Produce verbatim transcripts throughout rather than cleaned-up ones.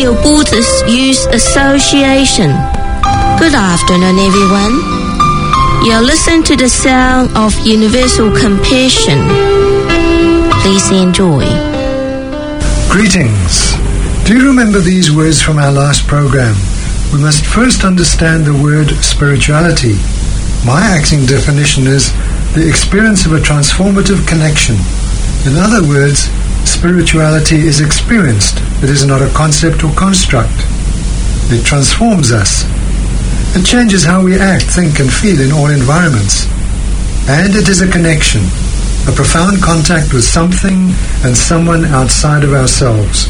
Radio Buddhist Youth Association. Good afternoon, everyone. You're listening to the sound of universal compassion. Please enjoy. Greetings. Do you remember these words from our last program? We must first understand the word spirituality. My acting definition is the experience of a transformative connection. In other words, spirituality is experienced. It is not a concept or construct. It transforms us. It changes how we act, think and feel in all environments. And it is a connection, a profound contact with something and someone outside of ourselves.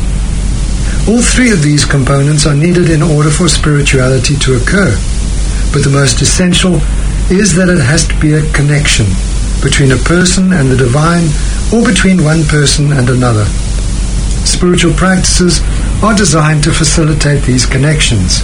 All three of these components are needed in order for spirituality to occur. But the most essential is that it has to be a connection between a person and the divine, or between one person and another. Spiritual practices are designed to facilitate these connections.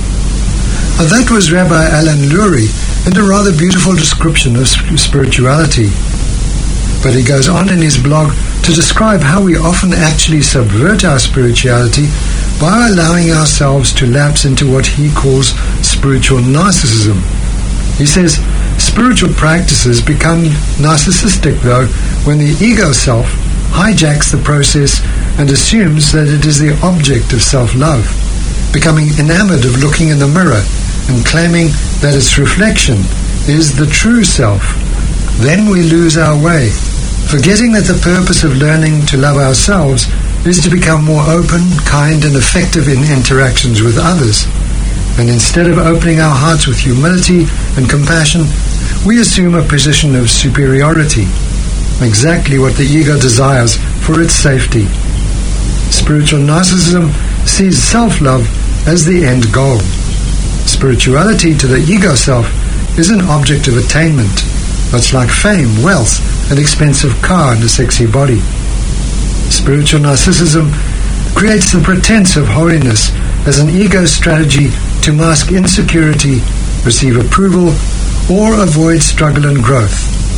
Now, that was Rabbi Alan Lurie in a rather beautiful description of spirituality. But he goes on in his blog to describe how we often actually subvert our spirituality by allowing ourselves to lapse into what he calls spiritual narcissism. He says, spiritual practices become narcissistic, though, when the ego self hijacks the process and assumes that it is the object of self-love, becoming enamored of looking in the mirror and claiming that its reflection is the true self. Then we lose our way, forgetting that the purpose of learning to love ourselves is to become more open, kind, and effective in interactions with others. And instead of opening our hearts with humility and compassion, we assume a position of superiority, exactly what the ego desires for its safety. Spiritual narcissism sees self-love as the end goal. Spirituality to the ego self is an object of attainment, much like fame, wealth, an expensive car and a sexy body. Spiritual narcissism creates the pretense of holiness as an ego strategy to mask insecurity, receive approval, or avoid struggle and growth.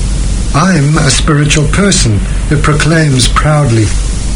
I'm a spiritual person, it proclaims proudly.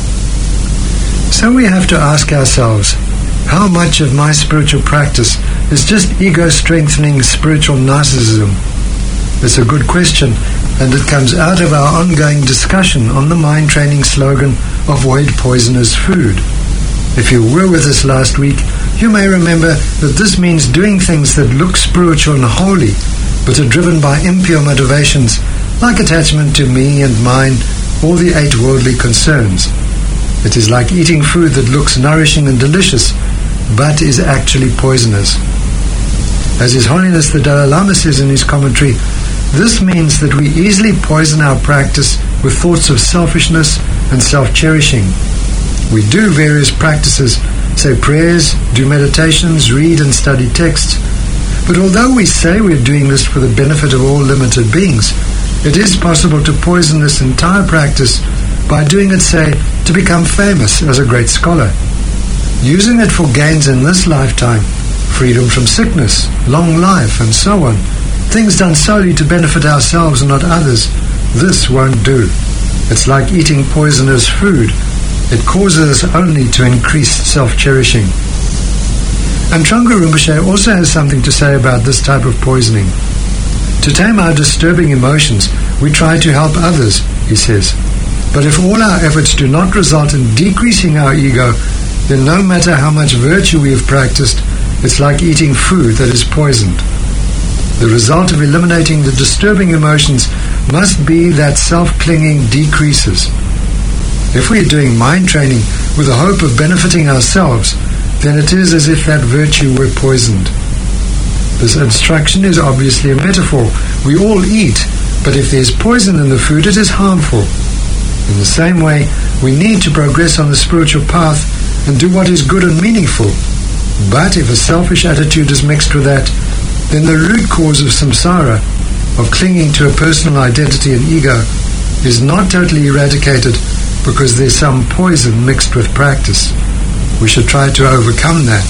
So we have to ask ourselves, how much of my spiritual practice is just ego-strengthening spiritual narcissism? It's a good question, and it comes out of our ongoing discussion on the mind training slogan, avoid poisonous food. If you were with us last week, you may remember that this means doing things that look spiritual and holy, but are driven by impure motivations, like attachment to me and mine, or the eight worldly concerns. It is like eating food that looks nourishing and delicious, but is actually poisonous. As His Holiness the Dalai Lama says in his commentary, this means that we easily poison our practice with thoughts of selfishness and self-cherishing. We do various practices, say prayers, do meditations, read and study texts, but although we say we're doing this for the benefit of all limited beings, it is possible to poison this entire practice by doing it, say, to become famous as a great scholar, using it for gains in this lifetime, freedom from sickness, long life, and so on, things done solely to benefit ourselves and not others. This won't do. It's like eating poisonous food. It causes us only to increase self-cherishing. And Trungpa Rinpoche also has something to say about this type of poisoning. To tame our disturbing emotions, we try to help others, he says. But if all our efforts do not result in decreasing our ego, then no matter how much virtue we have practiced, it's like eating food that is poisoned. The result of eliminating the disturbing emotions must be that self-clinging decreases. If we are doing mind training with the hope of benefiting ourselves, then it is as if that virtue were poisoned. This instruction is obviously a metaphor. We all eat, but if there's poison in the food, it is harmful. In the same way, we need to progress on the spiritual path and do what is good and meaningful. But if a selfish attitude is mixed with that, then the root cause of samsara, of clinging to a personal identity and ego, is not totally eradicated because there's some poison mixed with practice. We should try to overcome that.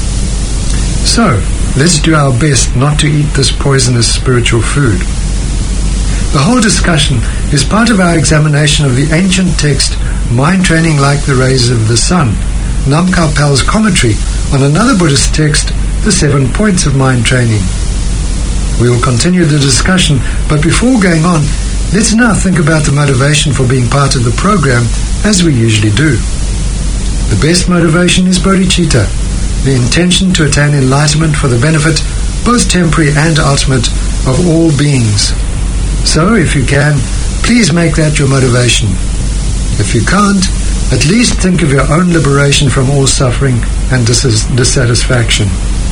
So, let's do our best not to eat this poisonous spiritual food. The whole discussion is part of our examination of the ancient text, Mind Training Like the Rays of the Sun, Nam Kao Pal's commentary on another Buddhist text, The Seven Points of Mind Training. We will continue the discussion, but before going on, let's now think about the motivation for being part of the program, as we usually do. The best motivation is bodhicitta, the intention to attain enlightenment for the benefit, both temporary and ultimate, of all beings. So, if you can, please make that your motivation. If you can't, at least think of your own liberation from all suffering and dis- dissatisfaction.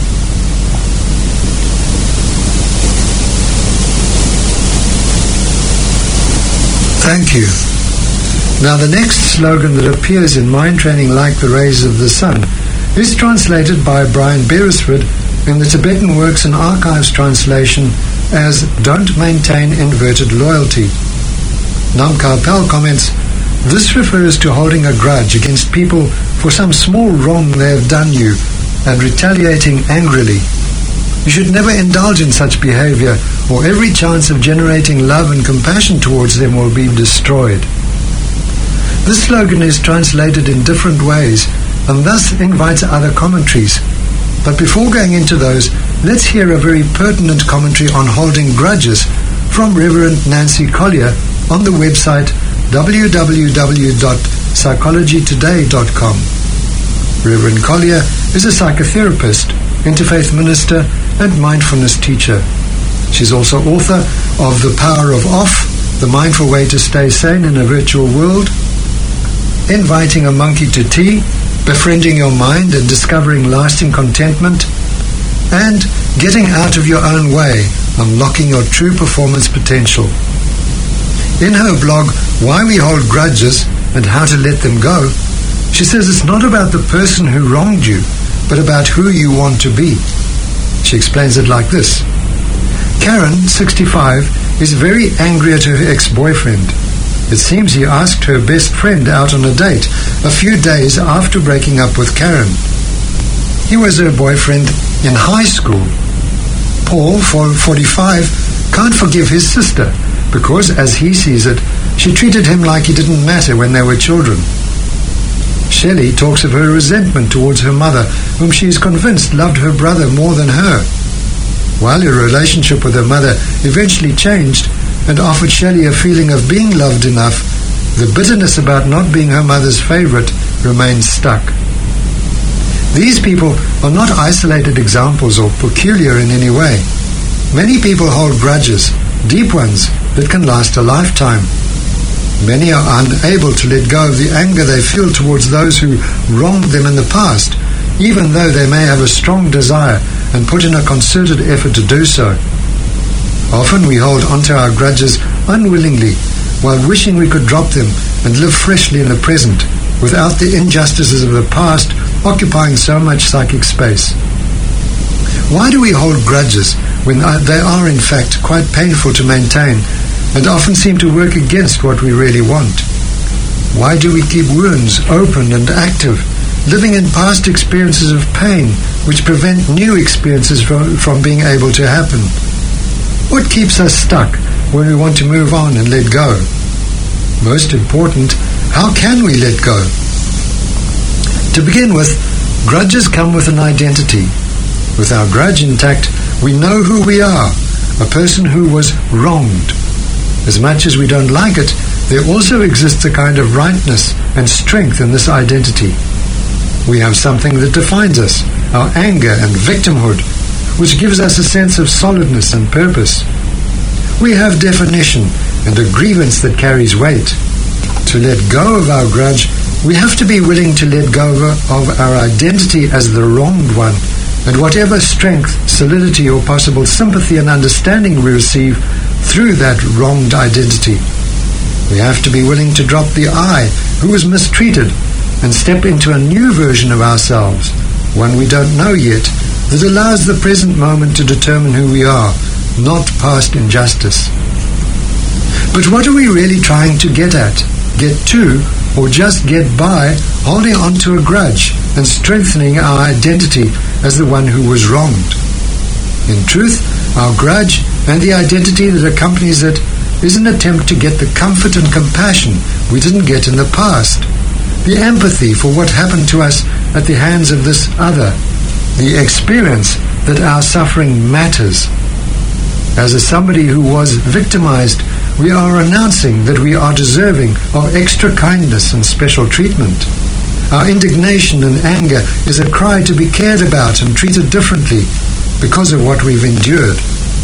Thank you. Now the next slogan that appears in Mind Training Like the Rays of the Sun is translated by Brian Beresford in the Tibetan Works and Archives translation as Don't Maintain Inverted Loyalty. Nam Kao Pal comments, this refers to holding a grudge against people for some small wrong they have done you and retaliating angrily. You should never indulge in such behavior, or every chance of generating love and compassion towards them will be destroyed. This slogan is translated in different ways and thus invites other commentaries. But before going into those, let's hear a very pertinent commentary on holding grudges from Reverend Nancy Collier on the website w w w dot psychology today dot com. Reverend Collier is a psychotherapist, interfaith minister, and mindfulness teacher. She's also author of The Power of Off, The Mindful Way to Stay Sane in a Virtual World, Inviting a Monkey to Tea, Befriending Your Mind and Discovering Lasting Contentment, and Getting Out of Your Own Way, Unlocking Your True Performance Potential. In her blog, Why We Hold Grudges and How to Let Them Go, she says it's not about the person who wronged you, but about who you want to be. She explains it like this. Karen, sixty-five, is very angry at her ex-boyfriend. It seems he asked her best friend out on a date a few days after breaking up with Karen. He was her boyfriend in high school. Paul, forty-five, can't forgive his sister because, as he sees it, she treated him like he didn't matter when they were children. Shelley talks of her resentment towards her mother, whom she is convinced loved her brother more than her. While her relationship with her mother eventually changed and offered Shelley a feeling of being loved enough, the bitterness about not being her mother's favorite remains stuck. These people are not isolated examples or peculiar in any way. Many people hold grudges, deep ones, that can last a lifetime. Many are unable to let go of the anger they feel towards those who wronged them in the past, even though they may have a strong desire and put in a concerted effort to do so. Often we hold onto our grudges unwillingly, while wishing we could drop them and live freshly in the present, without the injustices of the past occupying so much psychic space. Why do we hold grudges when they are in fact quite painful to maintain and often seem to work against what we really want? Why do we keep wounds open and active, living in past experiences of pain which prevent new experiences from, from being able to happen? What keeps us stuck when we want to move on and let go? Most important, how can we let go? To begin with, grudges come with an identity. With our grudge intact, we know who we are, a person who was wronged. As much as we don't like it, there also exists a kind of rightness and strength in this identity. We have something that defines us, our anger and victimhood, which gives us a sense of solidness and purpose. We have definition and a grievance that carries weight. To let go of our grudge, we have to be willing to let go of our identity as the wronged one, and whatever strength, solidity, or possible sympathy and understanding we receive through that wronged identity. We have to be willing to drop the I, who was mistreated, and step into a new version of ourselves, one we don't know yet, that allows the present moment to determine who we are, not past injustice. But what are we really trying to get at, get to, or just get by holding on to a grudge and strengthening our identity as the one who was wronged? In truth, our grudge and the identity that accompanies it is an attempt to get the comfort and compassion we didn't get in the past, the empathy for what happened to us at the hands of this other, the experience that our suffering matters. As a somebody who was victimized, we are announcing that we are deserving of extra kindness and special treatment. Our indignation and anger is a cry to be cared about and treated differently because of what we've endured.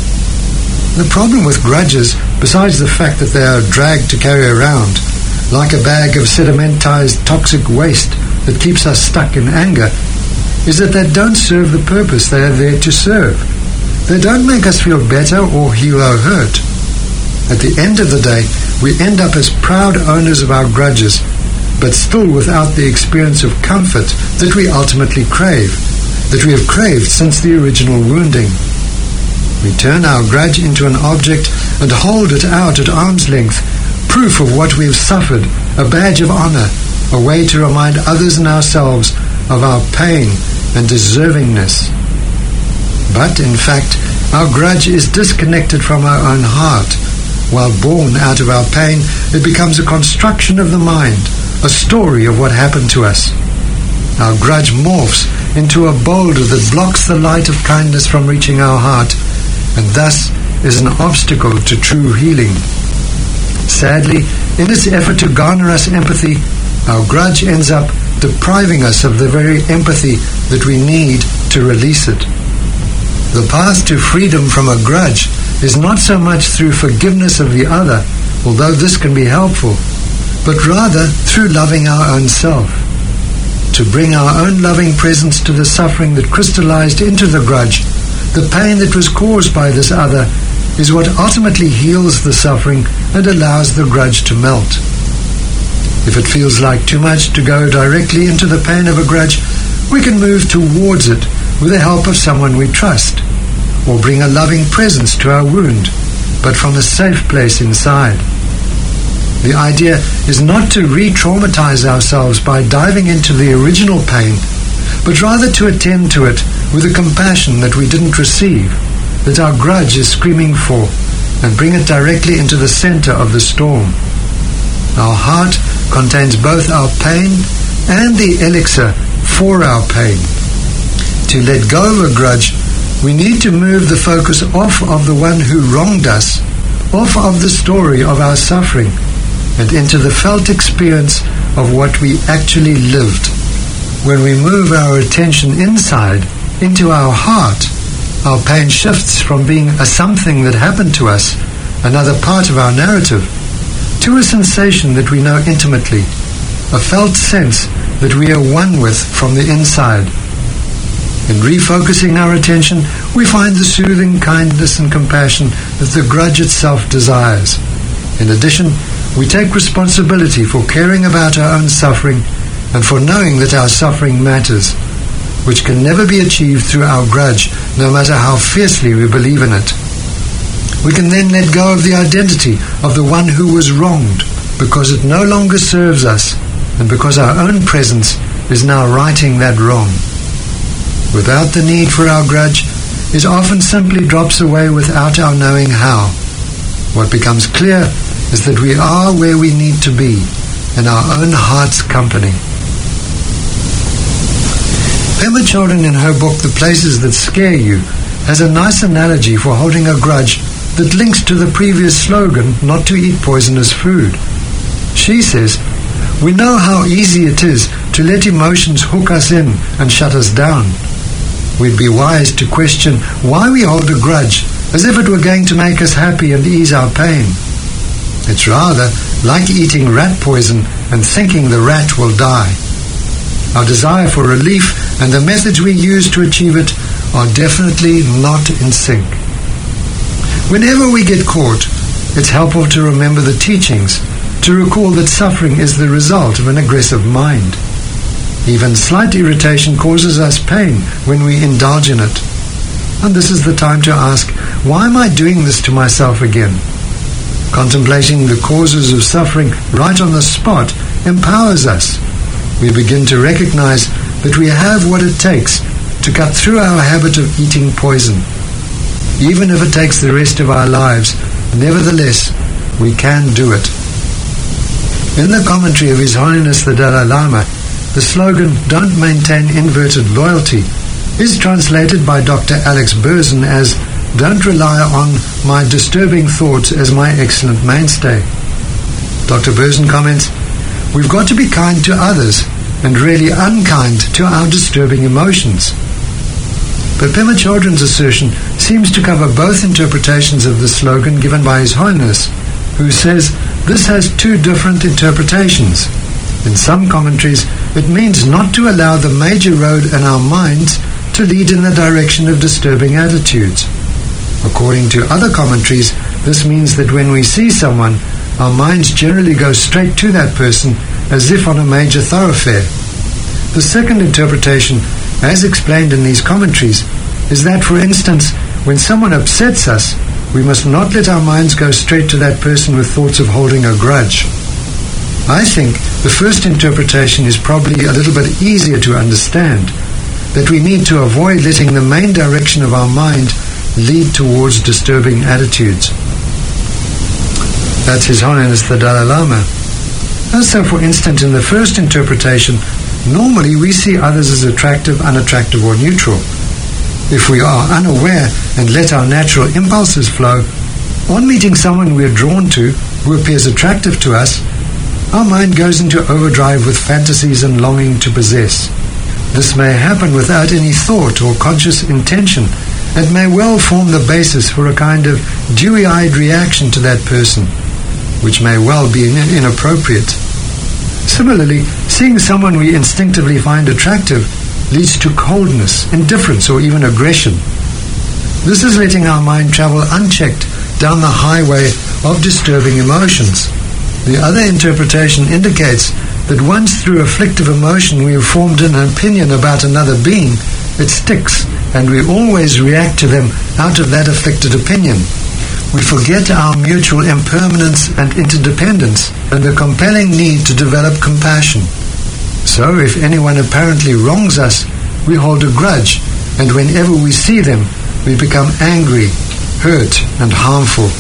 The problem with grudges, besides the fact that they are a drag to carry around, like a bag of sedimentized toxic waste that keeps us stuck in anger, is that they don't serve the purpose they are there to serve. They don't make us feel better or heal our hurt. At the end of the day, we end up as proud owners of our grudges, but still without the experience of comfort that we ultimately crave, that we have craved since the original wounding. We turn our grudge into an object and hold it out at arm's length, proof of what we have suffered, a badge of honor, a way to remind others and ourselves of our pain and deservingness. But, in fact, our grudge is disconnected from our own heart. While born out of our pain, it becomes a construction of the mind, a story of what happened to us. Our grudge morphs into a boulder that blocks the light of kindness from reaching our heart, and thus is an obstacle to true healing. Sadly, in its effort to garner us empathy, our grudge ends up depriving us of the very empathy that we need to release it. The path to freedom from a grudge is not so much through forgiveness of the other, although this can be helpful, but rather through loving our own self. To bring our own loving presence to the suffering that crystallized into the grudge, the pain that was caused by this other, is what ultimately heals the suffering and allows the grudge to melt. If it feels like too much to go directly into the pain of a grudge, we can move towards it with the help of someone we trust, or bring a loving presence to our wound, but from a safe place inside. The idea is not to re-traumatize ourselves by diving into the original pain, but rather to attend to it with a compassion that we didn't receive, that our grudge is screaming for, and bring it directly into the center of the storm. Our heart contains both our pain and the elixir for our pain. To let go of a grudge, we need to move the focus off of the one who wronged us, off of the story of our suffering, and into the felt experience of what we actually lived. When we move our attention inside, into our heart, our pain shifts from being a something that happened to us, another part of our narrative, to a sensation that we know intimately, a felt sense that we are one with from the inside. In refocusing our attention, we find the soothing kindness and compassion that the grudge itself desires. In addition, we take responsibility for caring about our own suffering and for knowing that our suffering matters, which can never be achieved through our grudge, no matter how fiercely we believe in it. We can then let go of the identity of the one who was wronged, because it no longer serves us, and because our own presence is now righting that wrong. Without the need for our grudge, it often simply drops away without our knowing how. What becomes clear is that we are where we need to be, in our own heart's company. Pema Chodron, in her book The Places That Scare You, has a nice analogy for holding a grudge that links to the previous slogan, not to eat poisonous food. She says, "We know how easy it is to let emotions hook us in and shut us down. We'd be wise to question why we hold a grudge as if it were going to make us happy and ease our pain. It's rather like eating rat poison and thinking the rat will die. Our desire for relief and the methods we use to achieve it are definitely not in sync. Whenever we get caught, it's helpful to remember the teachings, to recall that suffering is the result of an aggressive mind. Even slight irritation causes us pain when we indulge in it. And this is the time to ask, why am I doing this to myself again? Contemplating the causes of suffering right on the spot empowers us. We begin to recognize that we have what it takes to cut through our habit of eating poison. Even if it takes the rest of our lives, nevertheless, we can do it. In the commentary of His Holiness the Dalai Lama, the slogan, "Don't maintain inverted loyalty," is translated by Doctor Alex Berzin as, "Don't rely on my disturbing thoughts as my excellent mainstay." Doctor Berzin comments, "We've got to be kind to others and really unkind to our disturbing emotions." But Pema Chodron's assertion seems to cover both interpretations of the slogan given by His Holiness, who says this has two different interpretations. In some commentaries, it means not to allow the major road in our minds to lead in the direction of disturbing attitudes. According to other commentaries, this means that when we see someone, our minds generally go straight to that person as if on a major thoroughfare. The second interpretation, as explained in these commentaries, is that, for instance, when someone upsets us, we must not let our minds go straight to that person with thoughts of holding a grudge. I think the first interpretation is probably a little bit easier to understand, that we need to avoid letting the main direction of our mind lead towards disturbing attitudes. That's His Holiness the Dalai Lama. And so, for instance, in the first interpretation, normally we see others as attractive, unattractive, or neutral. If we are unaware and let our natural impulses flow, on meeting someone we are drawn to who appears attractive to us, our mind goes into overdrive with fantasies and longing to possess. This may happen without any thought or conscious intention, and may well form the basis for a kind of dewy-eyed reaction to that person, which may well be inappropriate. Similarly, seeing someone we instinctively find attractive leads to coldness, indifference, or even aggression. This is letting our mind travel unchecked down the highway of disturbing emotions. The other interpretation indicates that once through afflictive emotion we have formed an opinion about another being, it sticks, and we always react to them out of that afflicted opinion. We forget our mutual impermanence and interdependence and the compelling need to develop compassion. So if anyone apparently wrongs us, we hold a grudge, and whenever we see them, we become angry, hurt, and harmful.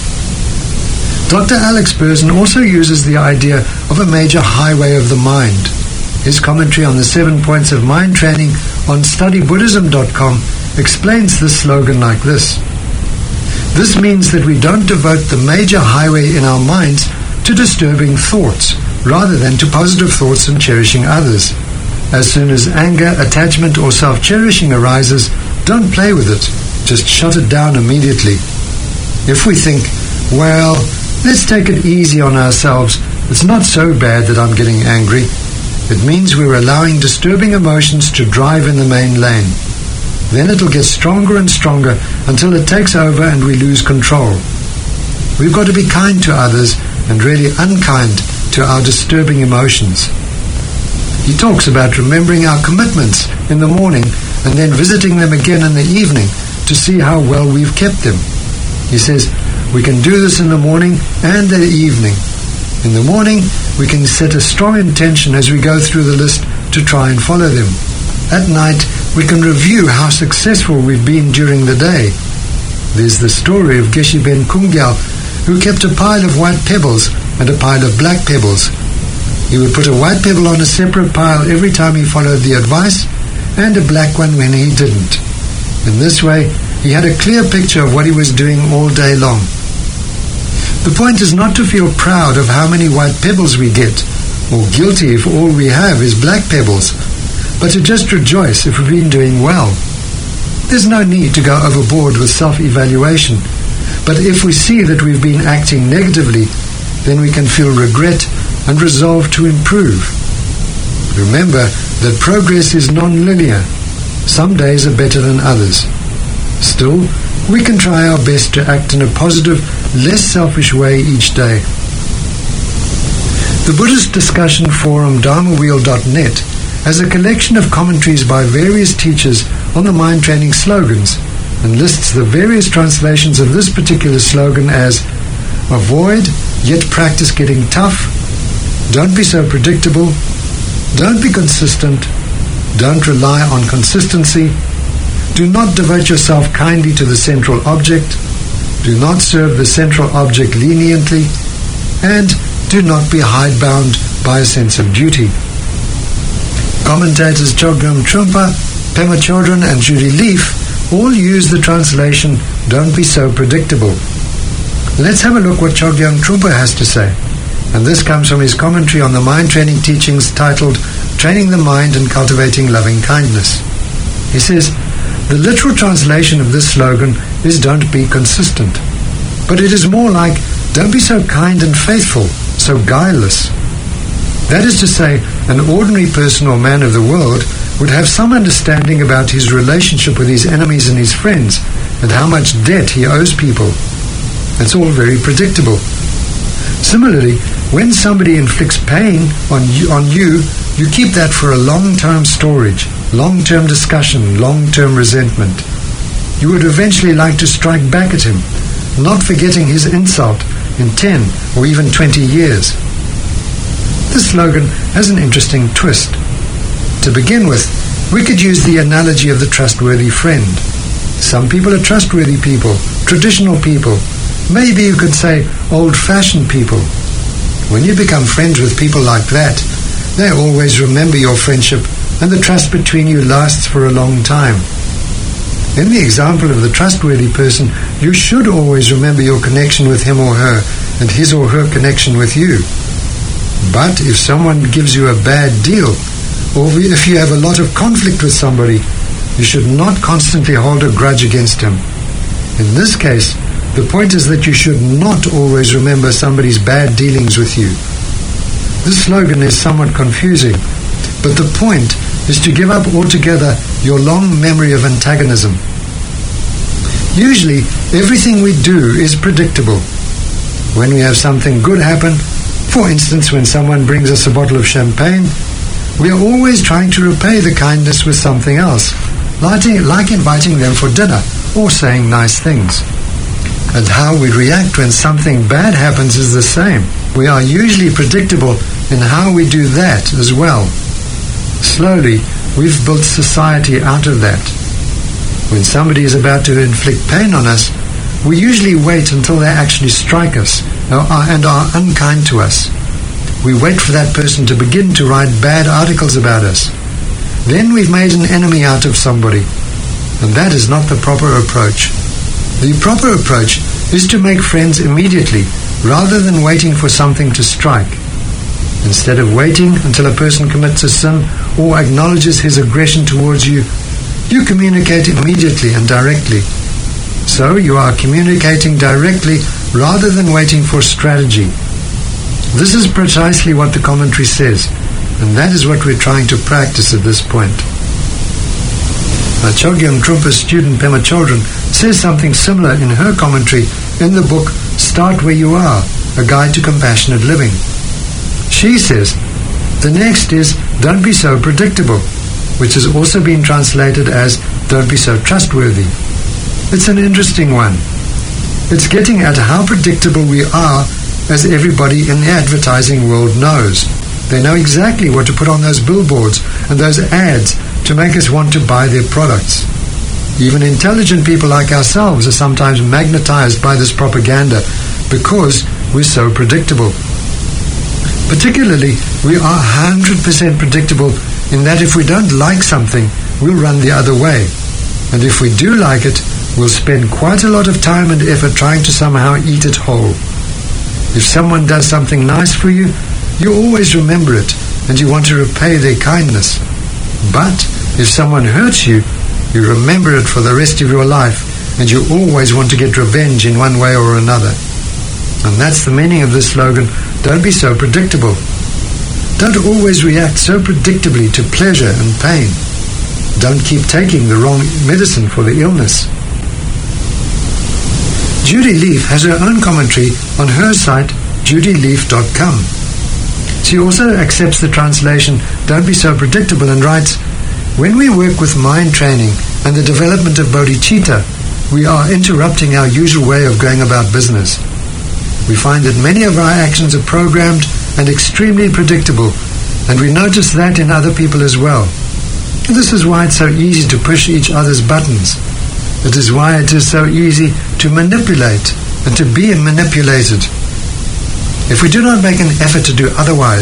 Doctor Alex Berzin also uses the idea of a major highway of the mind. His commentary on the seven points of mind training on study buddhism dot com explains this slogan like this. This means that we don't devote the major highway in our minds to disturbing thoughts, rather than to positive thoughts and cherishing others. As soon as anger, attachment, or self-cherishing arises, don't play with it. Just shut it down immediately. If we think, well, let's take it easy on ourselves, it's not so bad that I'm getting angry, it means we're allowing disturbing emotions to drive in the main lane. Then it'll get stronger and stronger until it takes over and we lose control. We've got to be kind to others and really unkind to our disturbing emotions. He talks about remembering our commitments in the morning and then visiting them again in the evening to see how well we've kept them. He says, we can do this in the morning and the evening. In the morning, we can set a strong intention as we go through the list to try and follow them. At night, we can review how successful we've been during the day. There's the story of Geshe Ben Kungyal, who kept a pile of white pebbles and a pile of black pebbles. He would put a white pebble on a separate pile every time he followed the advice, and a black one when he didn't. In this way, he had a clear picture of what he was doing all day long. The point is not to feel proud of how many white pebbles we get, or guilty if all we have is black pebbles, but to just rejoice if we've been doing well. There's no need to go overboard with self-evaluation, but if we see that we've been acting negatively, then we can feel regret and resolve to improve. Remember that progress is non-linear. Some days are better than others. Still, we can try our best to act in a positive, less selfish way each day. The Buddhist Discussion Forum Dharma Wheel dot net has a collection of commentaries by various teachers on the mind training slogans and lists the various translations of this particular slogan as avoid, yet practice getting tough, don't be so predictable, don't be consistent, don't rely on consistency, do not devote yourself kindly to the central object, do not serve the central object leniently, and do not be hidebound by a sense of duty. Commentators Chogyam Trungpa, Pema Chodron and Judy Leaf all use the translation, "Don't be so predictable." Let's have a look what Chogyam Trungpa has to say. And this comes from his commentary on the mind training teachings titled Training the Mind and Cultivating Loving Kindness. He says, the literal translation of this slogan is "Don't be consistent." But it is more like, "Don't be so kind and faithful, so guileless." That is to say, an ordinary person or man of the world would have some understanding about his relationship with his enemies and his friends, and how much debt he owes people. It's all very predictable. Similarly, when somebody inflicts pain on you, on you, you keep that for a long-term storage, long-term discussion, long-term resentment. You would eventually like to strike back at him, not forgetting his insult in ten or even twenty years. This slogan has an interesting twist. To begin with, we could use the analogy of the trustworthy friend. Some people are trustworthy people, traditional people. Maybe you could say old-fashioned people. When you become friends with people like that, they always remember your friendship, and the trust between you lasts for a long time. In the example of the trustworthy person, you should always remember your connection with him or her, and his or her connection with you. But if someone gives you a bad deal, or if you have a lot of conflict with somebody, you should not constantly hold a grudge against him. In this case, the point is that you should not always remember somebody's bad dealings with you. This slogan is somewhat confusing, but the point is to give up altogether your long memory of antagonism. Usually, everything we do is predictable. When we have something good happen, for instance, when someone brings us a bottle of champagne, we are always trying to repay the kindness with something else, like inviting them for dinner or saying nice things. And how we react when something bad happens is the same. We are usually predictable in how we do that as well. Slowly, we've built society out of that. When somebody is about to inflict pain on us, we usually wait until they actually strike us and are unkind to us. We wait for that person to begin to write bad articles about us. Then we've made an enemy out of somebody, and that is not the proper approach. The proper approach is to make friends immediately, rather than waiting for something to strike. Instead of waiting until a person commits a sin or acknowledges his aggression towards you, you communicate immediately and directly. So you are communicating directly rather than waiting for strategy. This is precisely what the commentary says, and that is what we're trying to practice at this point. Now, Chogyam Trungpa's student Pema Chodron says something similar in her commentary in the book Start Where You Are, A Guide to Compassionate Living. She says, the next is Don't Be So Predictable, which has also been translated as Don't Be So Trustworthy. It's an interesting one. It's getting at how predictable we are, as everybody in the advertising world knows. They know exactly what to put on those billboards and those ads to make us want to buy their products. Even intelligent people like ourselves are sometimes magnetized by this propaganda because we're so predictable. Particularly, we are one hundred percent predictable in that if we don't like something, we'll run the other way. And if we do like it, we'll spend quite a lot of time and effort trying to somehow eat it whole. If someone does something nice for you, you always remember it and you want to repay their kindness. But if someone hurts you, you remember it for the rest of your life and you always want to get revenge in one way or another. And that's the meaning of this slogan, don't be so predictable. Don't always react so predictably to pleasure and pain. Don't keep taking the wrong medicine for the illness. Judy Leaf has her own commentary on her site, judy leaf dot com. She also accepts the translation, don't be so predictable, and writes, when we work with mind training and the development of bodhicitta, we are interrupting our usual way of going about business. We find that many of our actions are programmed and extremely predictable, and we notice that in other people as well. This is why it's so easy to push each other's buttons. It is why it is so easy to manipulate and to be manipulated. If we do not make an effort to do otherwise,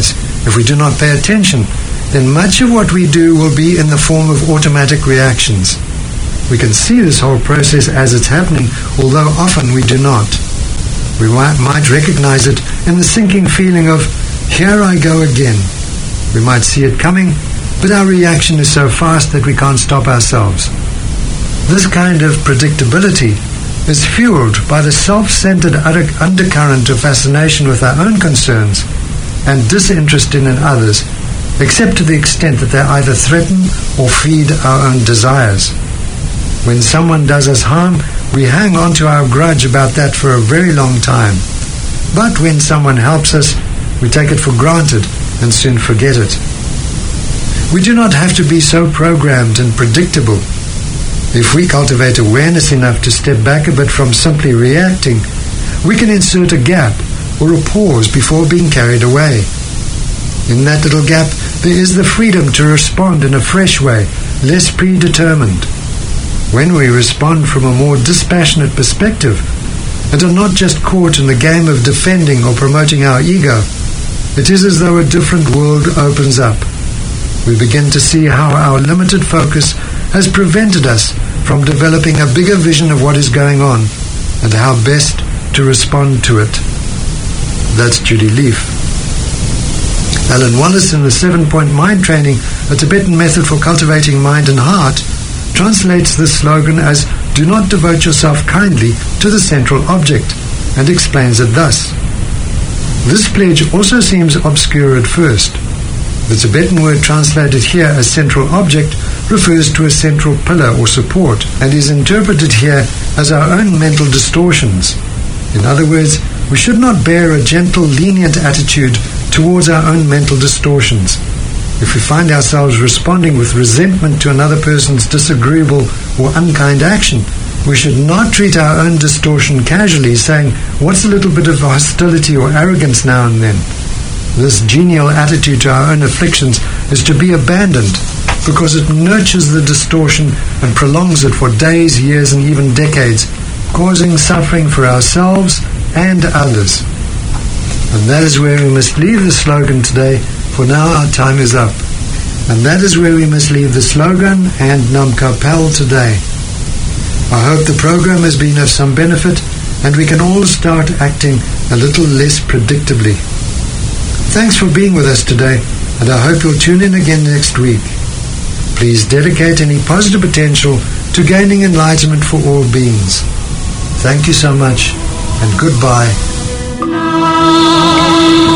If we do not pay attention, then much of what we do will be in the form of automatic reactions. We can see this whole process as it's happening, although often we do not. We might recognize it in the sinking feeling of, here I go again. We might see it coming, but our reaction is so fast that we can't stop ourselves. This kind of predictability is fueled by the self-centered undercurrent of fascination with our own concerns and disinterest in others, except to the extent that they either threaten or feed our own desires. When someone does us harm, we hang on to our grudge about that for a very long time. But when someone helps us, we take it for granted and soon forget it. We do not have to be so programmed and predictable. If we cultivate awareness enough to step back a bit from simply reacting, we can insert a gap or a pause before being carried away. In that little gap, there is the freedom to respond in a fresh way, less predetermined. When we respond from a more dispassionate perspective and are not just caught in the game of defending or promoting our ego, it is as though a different world opens up. We begin to see how our limited focus has prevented us from developing a bigger vision of what is going on and how best to respond to it. That's Judy Leaf. Alan Wallace, in the seven-point mind training, a Tibetan method for cultivating mind and heart, translates this slogan as, do not devote yourself kindly to the central object, and explains it thus. This pledge also seems obscure at first. The Tibetan word translated here as central object refers to a central pillar or support, and is interpreted here as our own mental distortions. In other words, we should not bear a gentle, lenient attitude towards our own mental distortions. If we find ourselves responding with resentment to another person's disagreeable or unkind action, we should not treat our own distortion casually, saying, what's a little bit of hostility or arrogance now and then? This genial attitude to our own afflictions is to be abandoned because it nurtures the distortion and prolongs it for days, years, and even decades, causing suffering for ourselves and others. And that is where we must leave the slogan today, for now our time is up. And that is where we must leave the slogan and Nam Kapel today. I hope the program has been of some benefit and we can all start acting a little less predictably. Thanks for being with us today, and I hope you'll tune in again next week. Please dedicate any positive potential to gaining enlightenment for all beings. Thank you so much, and goodbye.